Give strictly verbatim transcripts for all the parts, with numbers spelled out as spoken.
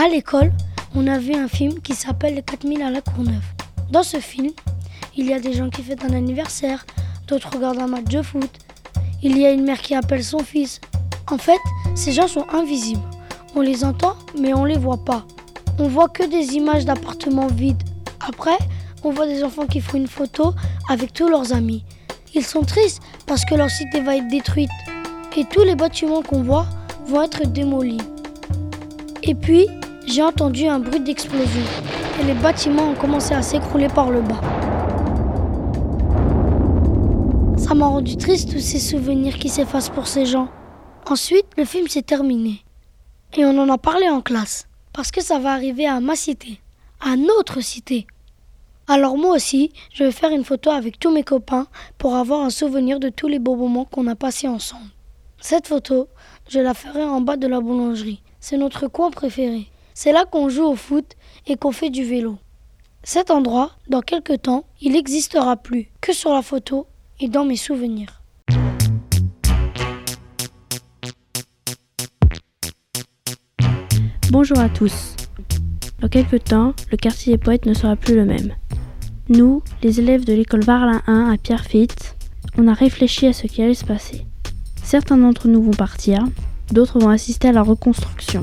À l'école, on a vu un film qui s'appelle Les quatre mille à la Courneuve. Dans ce film, il y a des gens qui fêtent un anniversaire, d'autres regardent un match de foot. Il y a une mère qui appelle son fils. En fait, ces gens sont invisibles. On les entend, mais on les voit pas. On voit que des images d'appartements vides. Après, on voit des enfants qui font une photo avec tous leurs amis. Ils sont tristes parce que leur cité va être détruite. Et tous les bâtiments qu'on voit vont être démolis. Et puis, j'ai entendu un bruit d'explosion. Et les bâtiments ont commencé à s'écrouler par le bas. Ça m'a rendu triste tous ces souvenirs qui s'effacent pour ces gens. Ensuite, le film s'est terminé. Et on en a parlé en classe. Parce que ça va arriver à ma cité, à notre cité. Alors moi aussi, je vais faire une photo avec tous mes copains pour avoir un souvenir de tous les beaux moments qu'on a passés ensemble. Cette photo, je la ferai en bas de la boulangerie. C'est notre coin préféré. C'est là qu'on joue au foot et qu'on fait du vélo. Cet endroit, dans quelques temps, il n'existera plus que sur la photo et dans mes souvenirs. Bonjour à tous. Dans quelques temps, le quartier des poètes ne sera plus le même. Nous, les élèves de l'école Varlin un à Pierrefitte, on a réfléchi à ce qui allait se passer. Certains d'entre nous vont partir, d'autres vont assister à la reconstruction.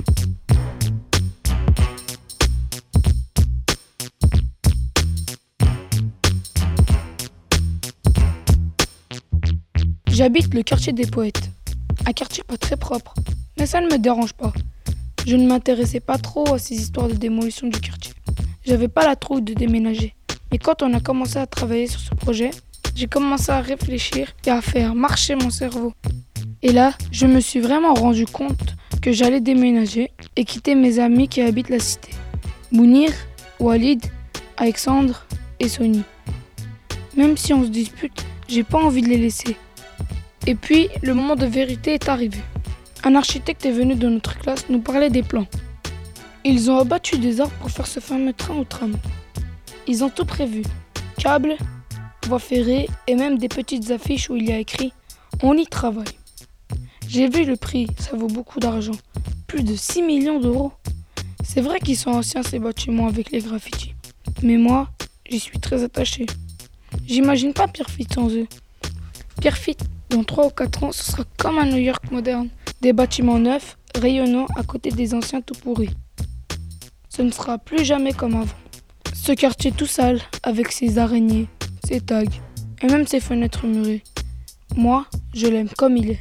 J'habite le quartier des poètes. Un quartier pas très propre, mais ça ne me dérange pas. Je ne m'intéressais pas trop à ces histoires de démolition du quartier. J'avais pas la trouille de déménager. Mais quand on a commencé à travailler sur ce projet, j'ai commencé à réfléchir et à faire marcher mon cerveau. Et là, je me suis vraiment rendu compte que j'allais déménager et quitter mes amis qui habitent la cité. Mounir, Walid, Alexandre et Sony. Même si on se dispute, j'ai pas envie de les laisser. Et puis, le moment de vérité est arrivé. Un architecte est venu de notre classe nous parler des plans. Ils ont abattu des arbres pour faire ce fameux train au tram. Ils ont tout prévu. Câbles, voies ferrées et même des petites affiches où il y a écrit « On y travaille ». J'ai vu le prix, ça vaut beaucoup d'argent. Plus de six millions d'euros. C'est vrai qu'ils sont anciens ces bâtiments avec les graffitis. Mais moi, j'y suis très attaché. J'imagine pas Pierrefitte sans eux. Pierrefitte, dans trois ou quatre ans, ce sera comme un New York moderne. Des bâtiments neufs, rayonnants à côté des anciens tout pourris. Ce ne sera plus jamais comme avant. Ce quartier tout sale, avec ses araignées, ses tags, et même ses fenêtres murées. Moi, je l'aime comme il est.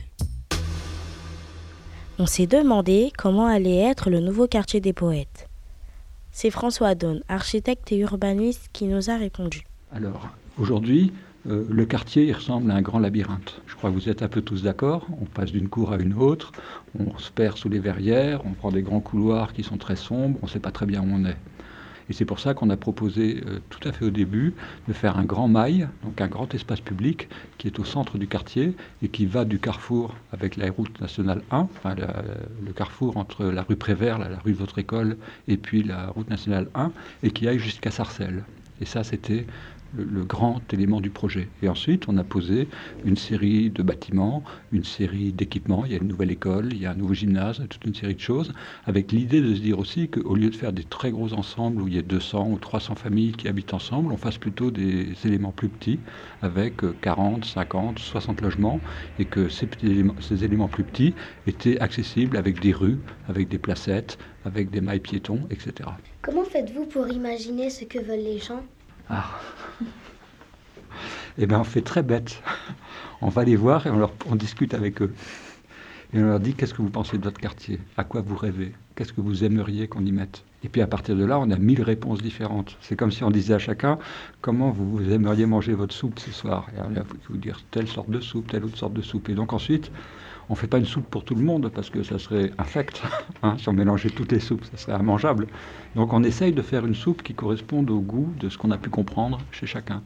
On s'est demandé comment allait être le nouveau quartier des poètes. C'est François Daune, architecte et urbaniste, qui nous a répondu. Alors, aujourd'hui, euh, le quartier il ressemble à un grand labyrinthe. Je crois que vous êtes un peu tous d'accord. On passe d'une cour à une autre, on se perd sous les verrières, on prend des grands couloirs qui sont très sombres, on ne sait pas très bien où on est. Et c'est pour ça qu'on a proposé euh, tout à fait au début de faire un grand mail, donc un grand espace public qui est au centre du quartier et qui va du carrefour avec la route nationale un, enfin la, le carrefour entre la rue Prévert, la, la rue de votre école, et puis la route nationale un, et qui aille jusqu'à Sarcelles. Et ça, c'était le, le grand élément du projet. Et ensuite, on a posé une série de bâtiments, une série d'équipements. Il y a une nouvelle école, il y a un nouveau gymnase, toute une série de choses, avec l'idée de se dire aussi qu'au lieu de faire des très gros ensembles où il y a deux cents ou trois cents familles qui habitent ensemble, on fasse plutôt des éléments plus petits, avec quarante, cinquante, soixante logements, et que ces, petits éléments, ces éléments plus petits étaient accessibles avec des rues, avec des placettes, avec des mailles piétons, et cetera. Comment faites-vous pour imaginer ce que veulent les gens ? Ah. Eh bien, on fait très bête. On va les voir et on, leur, on discute avec eux. Et on leur dit, qu'est-ce que vous pensez de votre quartier ? À quoi vous rêvez ? Qu'est-ce que vous aimeriez qu'on y mette ? Et puis à partir de là, on a mille réponses différentes. C'est comme si on disait à chacun, comment vous, vous aimeriez manger votre soupe ce soir ? Et on va vous dire telle sorte de soupe, telle autre sorte de soupe. Et donc ensuite, on ne fait pas une soupe pour tout le monde parce que ça serait infect. Hein, si on mélangeait toutes les soupes, ça serait immangeable. Donc on essaye de faire une soupe qui corresponde au goût de ce qu'on a pu comprendre chez chacun.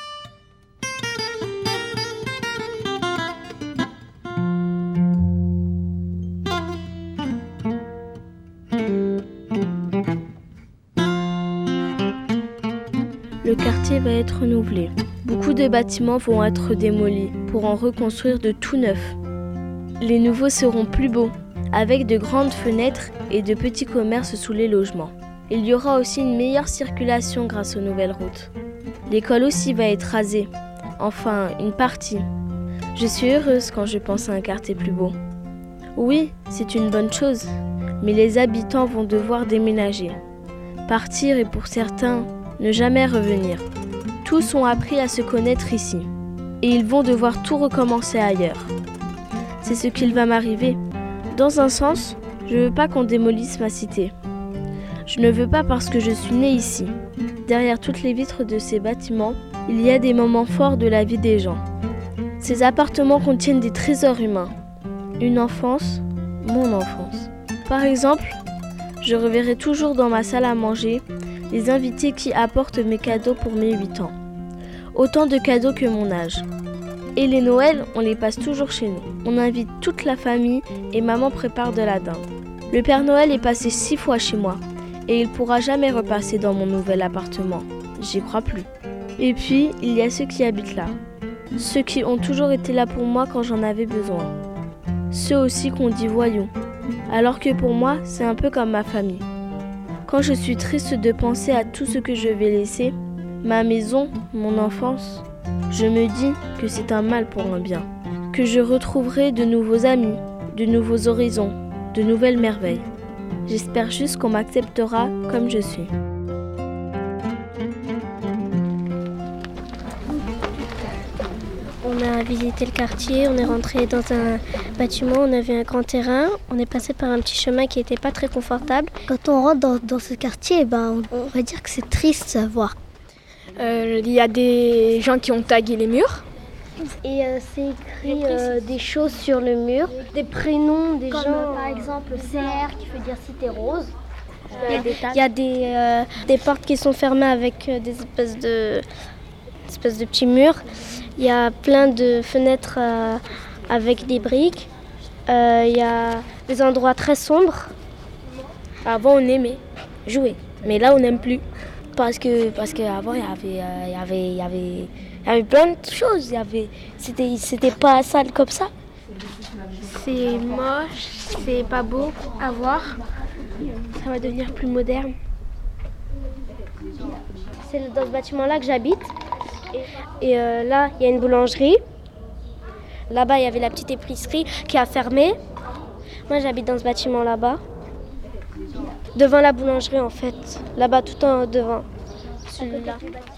Le quartier va être renouvelé. Beaucoup de bâtiments vont être démolis pour en reconstruire de tout neuf. Les nouveaux seront plus beaux, avec de grandes fenêtres et de petits commerces sous les logements. Il y aura aussi une meilleure circulation grâce aux nouvelles routes. L'école aussi va être rasée. Enfin, une partie. Je suis heureuse quand je pense à un quartier plus beau. Oui, c'est une bonne chose, mais les habitants vont devoir déménager. Partir et pour certains, ne jamais revenir. Tous ont appris à se connaître ici. Et ils vont devoir tout recommencer ailleurs. C'est ce qu'il va m'arriver. Dans un sens, je ne veux pas qu'on démolisse ma cité. Je ne veux pas parce que je suis née ici. Derrière toutes les vitres de ces bâtiments, il y a des moments forts de la vie des gens. Ces appartements contiennent des trésors humains. Une enfance, mon enfance. Par exemple, je reverrai toujours dans ma salle à manger les invités qui apportent mes cadeaux pour mes huit ans. Autant de cadeaux que mon âge. Et les Noëls, on les passe toujours chez nous. On invite toute la famille et maman prépare de la dinde. Le Père Noël est passé six fois chez moi et il pourra jamais repasser dans mon nouvel appartement. J'y crois plus. Et puis, il y a ceux qui habitent là. Ceux qui ont toujours été là pour moi quand j'en avais besoin. Ceux aussi qu'on dit voyous. Alors que pour moi, c'est un peu comme ma famille. Quand je suis triste de penser à tout ce que je vais laisser, ma maison, mon enfance, je me dis que c'est un mal pour un bien. Que je retrouverai de nouveaux amis, de nouveaux horizons, de nouvelles merveilles. J'espère juste qu'on m'acceptera comme je suis. On a visité le quartier, on est rentré dans un bâtiment, on avait un grand terrain, on est passé par un petit chemin qui n'était pas très confortable. Quand on rentre dans, dans ce quartier, ben, on, on va dire que c'est triste à voir. Euh, il y a des gens qui ont tagué les murs. Et euh, c'est écrit euh, des choses sur le mur, des prénoms des Comme, gens. euh, Par exemple, C R qui veut dire Cité Rose. Il y a des, il y a des, euh, des portes qui sont fermées avec euh, des espèces de, des espèces de petits murs. Il y a plein de fenêtres euh, avec des briques. Euh, il y a des endroits très sombres. Avant, on aimait jouer, mais là, on n'aime plus. Parce que parce qu'avant, il y avait, euh, il y avait, il y avait, il y avait plein de choses. Il y avait, c'était, c'était pas sale comme ça. C'est moche, c'est pas beau à voir. Ça va devenir plus moderne. C'est dans ce bâtiment-là que j'habite. Et euh, là, il y a une boulangerie. Là-bas, il y avait la petite épicerie qui a fermé. Moi, j'habite dans ce bâtiment là-bas. Devant la boulangerie, en fait. Là-bas, tout en devant. Celui-là.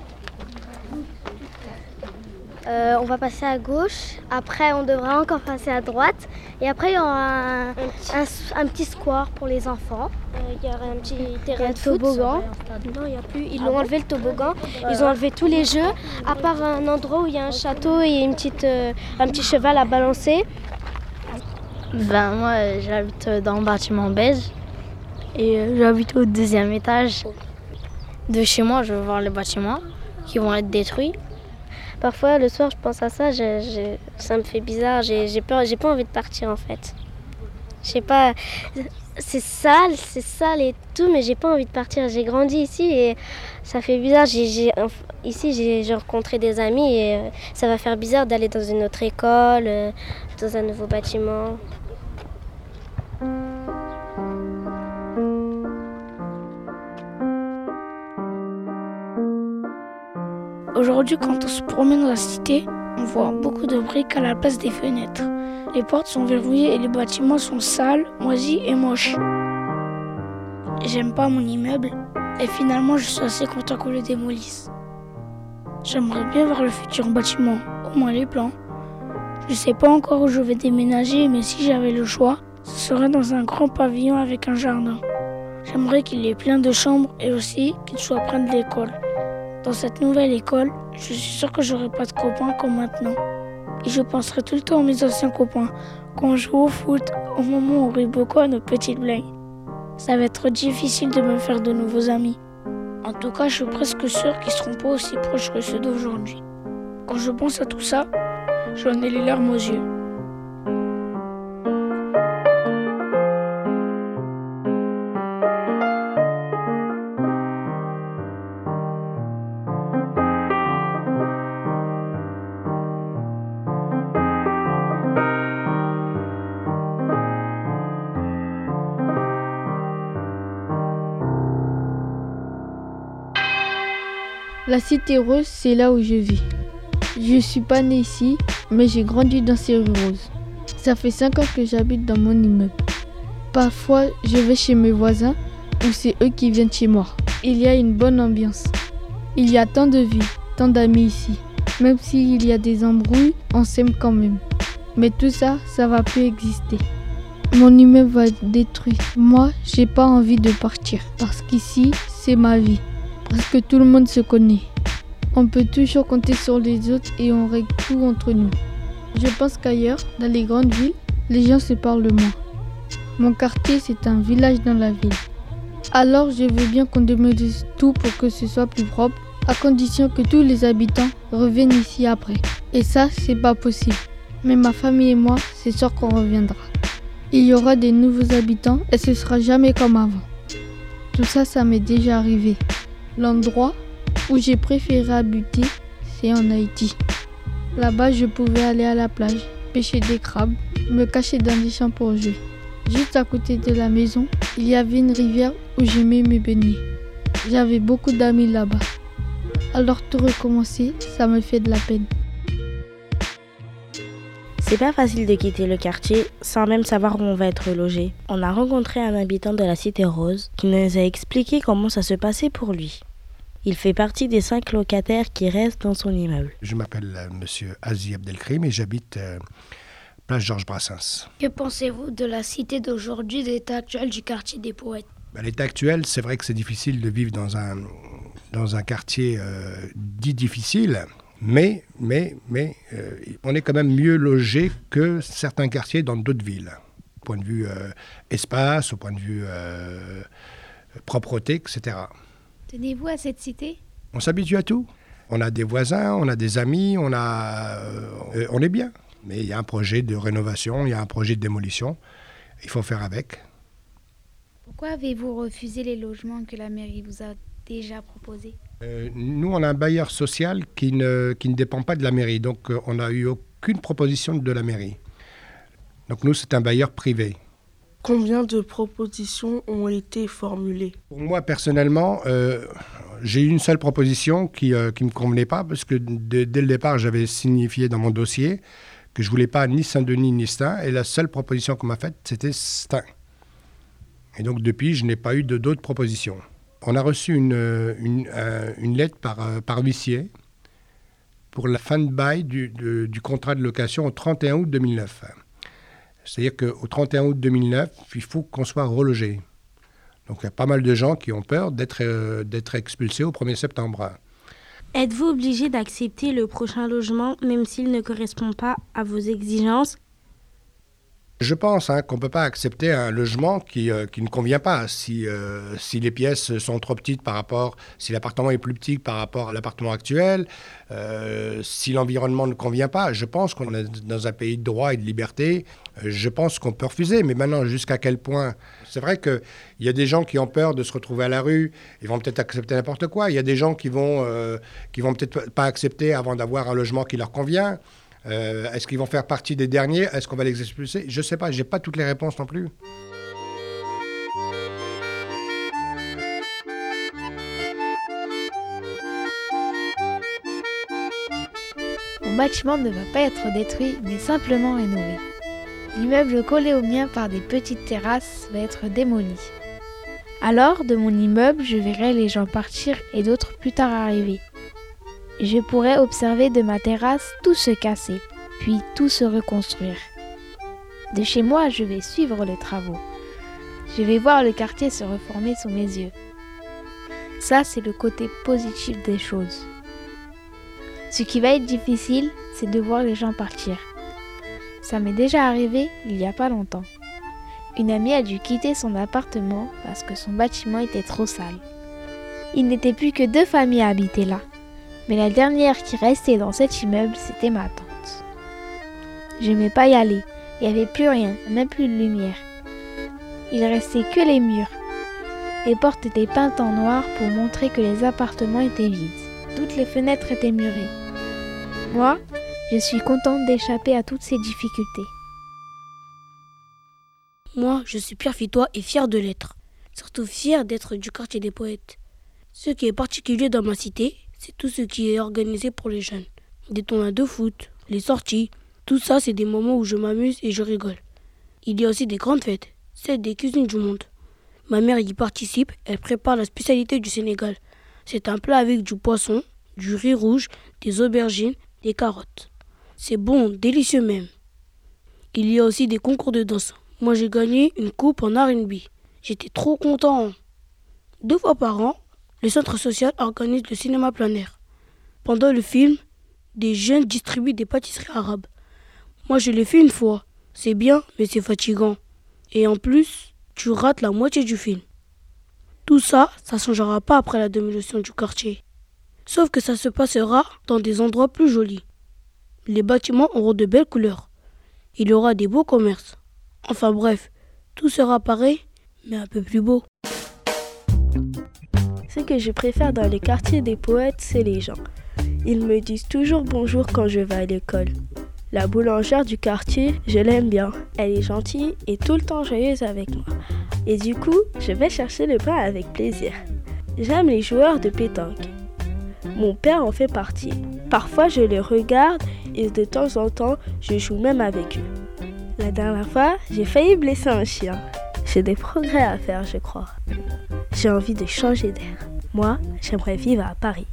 Euh, on va passer à gauche. Après, on devra encore passer à droite. Et après, il y aura un, un, petit... un, un petit square pour les enfants. Euh, il y aura un petit terrain un de foot. toboggan. Non, il n'y a plus. Ils l'ont enlevé le toboggan. Ils ont enlevé tous les jeux, à part un endroit où il y a un château et une petite, euh, un petit cheval à balancer. Ben, moi, j'habite dans le bâtiment beige. Et euh, j'habite au deuxième étage. De chez moi, je vais voir les bâtiments qui vont être détruits. Parfois, le soir, je pense à ça, je, je, ça me fait bizarre. J'ai, j'ai peur, j'ai pas envie de partir en fait. Je sais pas, c'est sale, c'est sale et tout, mais j'ai pas envie de partir. J'ai grandi ici et ça fait bizarre. J'ai, j'ai, ici, j'ai, j'ai rencontré des amis et euh, ça va faire bizarre d'aller dans une autre école, euh, dans un nouveau bâtiment. Aujourd'hui, quand on se promène dans la cité, on voit beaucoup de briques à la place des fenêtres. Les portes sont verrouillées et les bâtiments sont sales, moisis et moches. J'aime pas mon immeuble et finalement je suis assez content qu'on le démolisse. J'aimerais bien voir le futur bâtiment, au moins les plans. Je sais pas encore où je vais déménager, mais si j'avais le choix, ce serait dans un grand pavillon avec un jardin. J'aimerais qu'il y ait plein de chambres et aussi qu'il soit près de l'école. Dans cette nouvelle école, je suis sûre que j'aurai pas de copains comme maintenant. Et je penserai tout le temps à mes anciens copains, quand on joue au foot, au moment où on rit beaucoup à nos petites blagues. Ça va être difficile de me faire de nouveaux amis. En tout cas, je suis presque sûre qu'ils seront pas aussi proches que ceux d'aujourd'hui. Quand je pense à tout ça, j'en ai les larmes aux yeux. La Cité Rose, c'est là où je vis. Je suis pas née ici, mais j'ai grandi dans ces rues roses. Ça fait cinq ans que j'habite dans mon immeuble. Parfois, je vais chez mes voisins ou c'est eux qui viennent chez moi. Il y a une bonne ambiance. Il y a tant de vie, tant d'amis ici. Même s'il y a des embrouilles, on s'aime quand même. Mais tout ça, ça va plus exister. Mon immeuble va être détruit. Moi, j'ai pas envie de partir parce qu'ici, c'est ma vie. Parce que tout le monde se connaît. On peut toujours compter sur les autres et on règle tout entre nous. Je pense qu'ailleurs, dans les grandes villes, les gens se parlent moins. Mon quartier, c'est un village dans la ville. Alors, je veux bien qu'on démolisse tout pour que ce soit plus propre, à condition que tous les habitants reviennent ici après. Et ça, c'est pas possible. Mais ma famille et moi, c'est sûr qu'on reviendra. Il y aura des nouveaux habitants et ce sera jamais comme avant. Tout ça, ça m'est déjà arrivé. L'endroit où j'ai préféré habiter, c'est en Haïti. Là-bas, je pouvais aller à la plage, pêcher des crabes, me cacher dans les champs pour jouer. Juste à côté de la maison, il y avait une rivière où j'aimais me baigner. J'avais beaucoup d'amis là-bas. Alors tout recommencer, ça me fait de la peine. C'est pas facile de quitter le quartier sans même savoir où on va être logé. On a rencontré un habitant de la Cité Rose qui nous a expliqué comment ça se passait pour lui. Il fait partie des cinq locataires qui restent dans son immeuble. Je m'appelle euh, Monsieur Azi Abdelkrim et j'habite euh, place Georges Brassens. Que pensez-vous de la cité d'aujourd'hui, de l'état actuel du quartier des Poètes ? À l'état actuel, c'est vrai que c'est difficile de vivre dans un, dans un quartier euh, dit difficile, mais, mais, mais euh, on est quand même mieux logé que certains quartiers dans d'autres villes. Au point de vue euh, espace, au point de vue euh, propreté, et cetera. Tenez-vous à cette cité ? On s'habitue à tout. On a des voisins, on a des amis, on, a, euh, on est bien. Mais il y a un projet de rénovation, il y a un projet de démolition. Il faut faire avec. Pourquoi avez-vous refusé les logements que la mairie vous a déjà proposés ? euh, Nous, on a un bailleur social qui ne, qui ne dépend pas de la mairie. Donc, euh, on n'a eu aucune proposition de la mairie. Donc, nous, c'est un bailleur privé. Combien de propositions ont été formulées ? Pour moi, personnellement, euh, j'ai eu une seule proposition qui ne euh, me convenait pas, parce que de, dès le départ, j'avais signifié dans mon dossier que je ne voulais pas ni Saint-Denis ni Stein, et la seule proposition qu'on m'a faite, c'était Stein. Et donc, depuis, je n'ai pas eu de, d'autres propositions. On a reçu une, une, euh, une lettre par, euh, par huissier pour la fin de bail du, de, du contrat de location au trente et un août deux mille neuf. C'est-à-dire qu'au trente et un août deux mille neuf, il faut qu'on soit relogé. Donc il y a pas mal de gens qui ont peur d'être, euh, d'être expulsés au premier septembre. Êtes-vous obligé d'accepter le prochain logement, même s'il ne correspond pas à vos exigences ? Je pense hein, qu'on ne peut pas accepter un logement qui, euh, qui ne convient pas. Si, euh, si les pièces sont trop petites par rapport, si l'appartement est plus petit par rapport à l'appartement actuel, euh, si l'environnement ne convient pas, je pense qu'on est dans un pays de droit et de liberté. Euh, je pense qu'on peut refuser. Mais maintenant, jusqu'à quel point ? C'est vrai qu'il y a des gens qui ont peur de se retrouver à la rue. Ils vont peut-être accepter n'importe quoi. Il y a des gens qui vont, euh, qui vont peut-être pas accepter avant d'avoir un logement qui leur convient. Euh, est-ce qu'ils vont faire partie des derniers ? Est-ce qu'on va les expulser ? Je ne sais pas, je n'ai pas toutes les réponses non plus. Mon bâtiment ne va pas être détruit, mais simplement rénové. L'immeuble collé au mien par des petites terrasses va être démoli. Alors, de mon immeuble, je verrai les gens partir et d'autres plus tard arriver. Je pourrais observer de ma terrasse tout se casser, puis tout se reconstruire. De chez moi, je vais suivre les travaux. Je vais voir le quartier se reformer sous mes yeux. Ça, c'est le côté positif des choses. Ce qui va être difficile, c'est de voir les gens partir. Ça m'est déjà arrivé il n'y a pas longtemps. Une amie a dû quitter son appartement parce que son bâtiment était trop sale. Il n'était plus que deux familles à habiter là. Mais la dernière qui restait dans cet immeuble, c'était ma tante. Je n'aimais pas y aller. Il n'y avait plus rien, même plus de lumière. Il restait que les murs. Les portes étaient peintes en noir pour montrer que les appartements étaient vides. Toutes les fenêtres étaient murées. Moi, je suis contente d'échapper à toutes ces difficultés. Moi, je suis Pierre Fitois et fier de l'être. Surtout fier d'être du quartier des Poètes. Ce qui est particulier dans ma cité, c'est tout ce qui est organisé pour les jeunes. Des tournois de foot, les sorties, tout ça c'est des moments où je m'amuse et je rigole. Il y a aussi des grandes fêtes, celles des cuisines du monde. Ma mère y participe, elle prépare la spécialité du Sénégal. C'est un plat avec du poisson, du riz rouge, des aubergines, des carottes. C'est bon, délicieux même. Il y a aussi des concours de danse. Moi j'ai gagné une coupe en R and B. J'étais trop content. Deux fois par an, le centre social organise le cinéma plein air. Pendant le film, des jeunes distribuent des pâtisseries arabes. Moi je l'ai fait une fois. C'est bien, mais c'est fatigant. Et en plus, tu rates la moitié du film. Tout ça, ça ne changera pas après la démolition du quartier. Sauf que ça se passera dans des endroits plus jolis. Les bâtiments auront de belles couleurs. Il y aura des beaux commerces. Enfin bref, tout sera pareil, mais un peu plus beau. Ce que je préfère dans le quartier des poètes, c'est les gens. Ils me disent toujours bonjour quand je vais à l'école. La boulangère du quartier, je l'aime bien. Elle est gentille et tout le temps joyeuse avec moi. Et du coup, je vais chercher le pain avec plaisir. J'aime les joueurs de pétanque. Mon père en fait partie. Parfois, je les regarde et de temps en temps, je joue même avec eux. La dernière fois, j'ai failli blesser un chien. J'ai des progrès à faire, je crois. J'ai envie de changer d'air. Moi, j'aimerais vivre à Paris.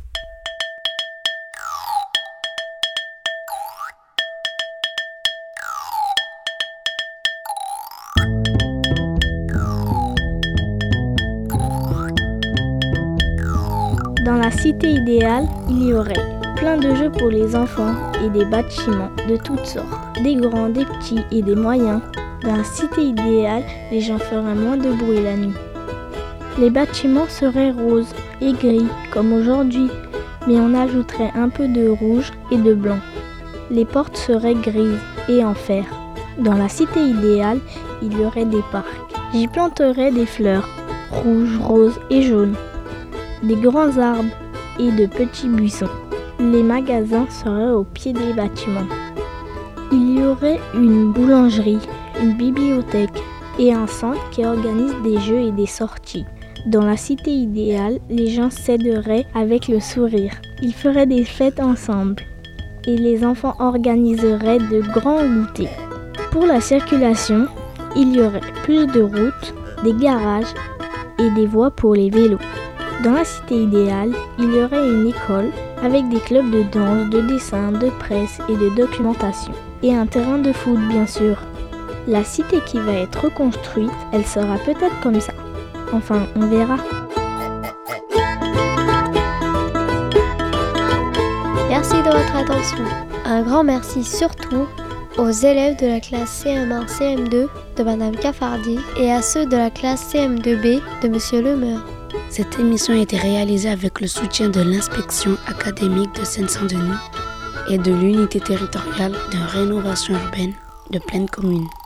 Dans la cité idéale, il y aurait plein de jeux pour les enfants et des bâtiments de toutes sortes, des grands, des petits et des moyens. Dans la cité idéale, les gens feraient moins de bruit la nuit. Les bâtiments seraient roses et gris comme aujourd'hui, mais on ajouterait un peu de rouge et de blanc. Les portes seraient grises et en fer. Dans la cité idéale, il y aurait des parcs. J'y planterais des fleurs, rouges, roses et jaunes, des grands arbres et de petits buissons. Les magasins seraient au pied des bâtiments. Il y aurait une boulangerie, une bibliothèque et un centre qui organise des jeux et des sorties. Dans la cité idéale, les gens s'aideraient avec le sourire. Ils feraient des fêtes ensemble et les enfants organiseraient de grands goûters. Pour la circulation, il y aurait plus de routes, des garages et des voies pour les vélos. Dans la cité idéale, il y aurait une école avec des clubs de danse, de dessin, de presse et de documentation. Et un terrain de foot, bien sûr. La cité qui va être reconstruite, elle sera peut-être comme ça. Enfin, on verra. Merci de votre attention. Un grand merci surtout aux élèves de la classe C M un C M deux de Madame Cafardi et à ceux de la classe C M deux B de Monsieur Lemeur. Cette émission a été réalisée avec le soutien de l'inspection académique de Seine-Saint-Denis et de l'unité territoriale de rénovation urbaine de Plaine Commune.